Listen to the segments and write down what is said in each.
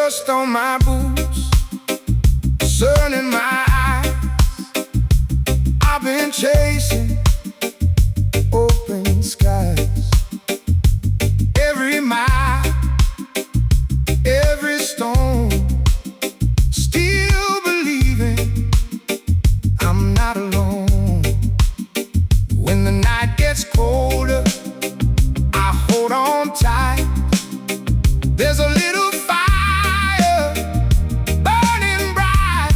Dust on my boots, sun in my eyes. I've been chasing open skies. Every mile, every stone, still believing I'm not alone. When the night gets colder, I hold on tight. There's a little fire burning bright.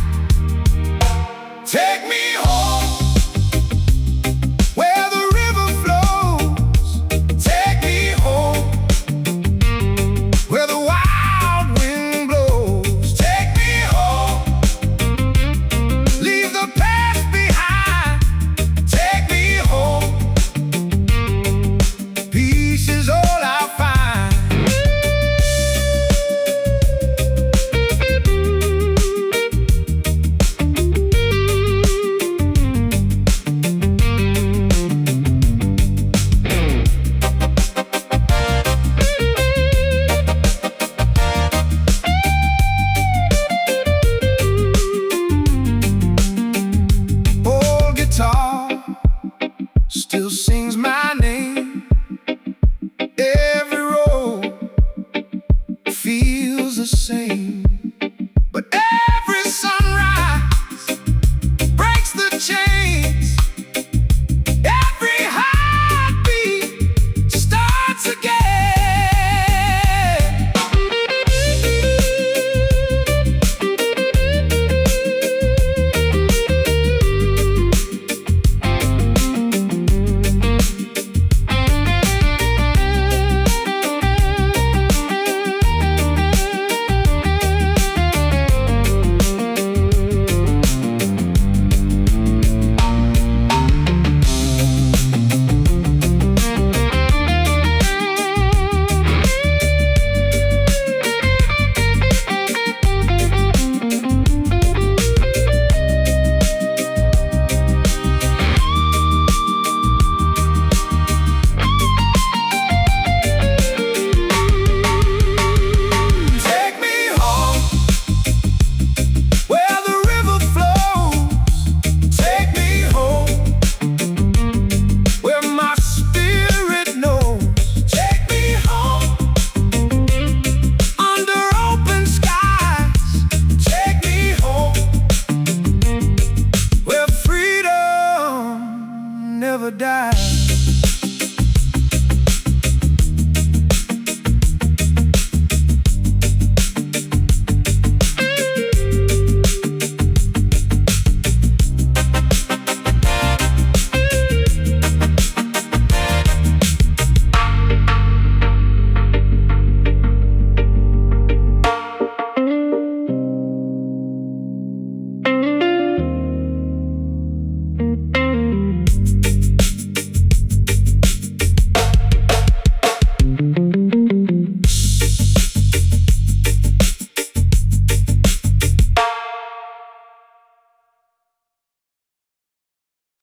Take me home where the river flows. Take me home where the wild wind blows. Take me home, leave the past behind. Take me home, peace is all I find. Still sings my name. Every road feels the same.